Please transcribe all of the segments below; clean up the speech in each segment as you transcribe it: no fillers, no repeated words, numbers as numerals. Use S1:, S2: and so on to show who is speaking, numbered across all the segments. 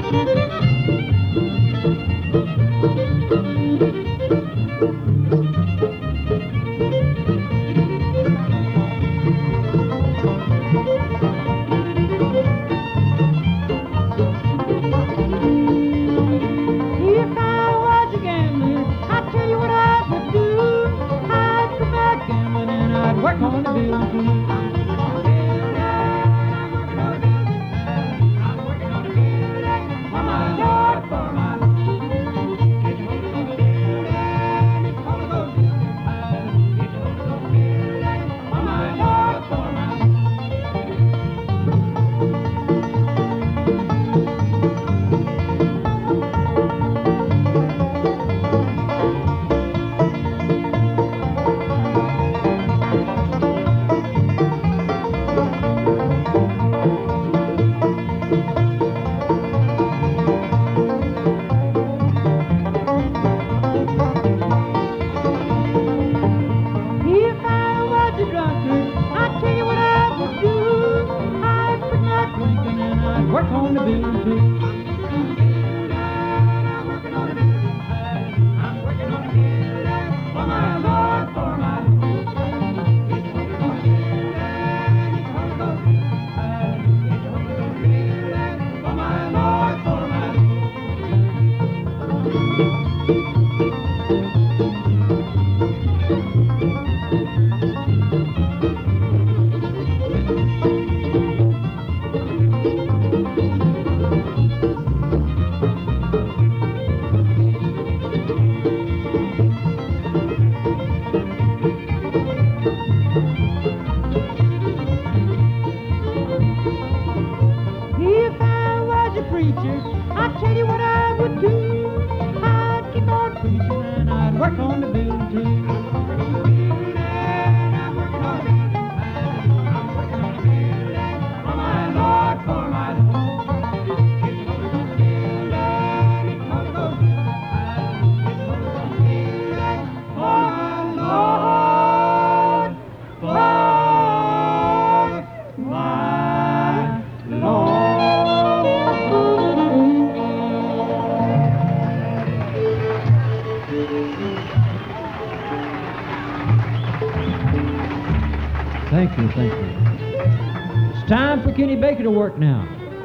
S1: Thank you, thank you. It's time for Kenny Baker to work now.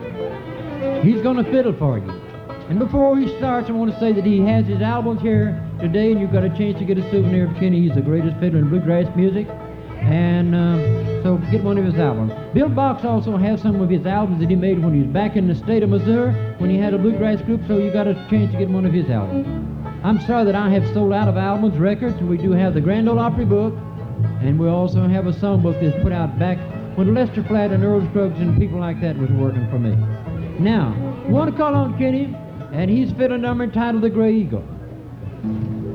S1: He's going to fiddle for you. And before he starts, I want to say that he has his albums here today, and you've got a chance to get a souvenir of Kenny. He's the greatest fiddler in bluegrass music. And so get one of his albums. Bill Box also has some of his albums that he made when he was back in the state of Missouri, when he had a bluegrass group, so you got a chance to get one of his albums. I'm sorry that I have sold out of albums, records. We do have the Grand Ole Opry book, and we also have a songbook that's put out back when Lester Flatt and Earl Scruggs and people like that was working for me. Now, we want to call on Kenny, and he's fiddling a number entitled The Gray Eagle.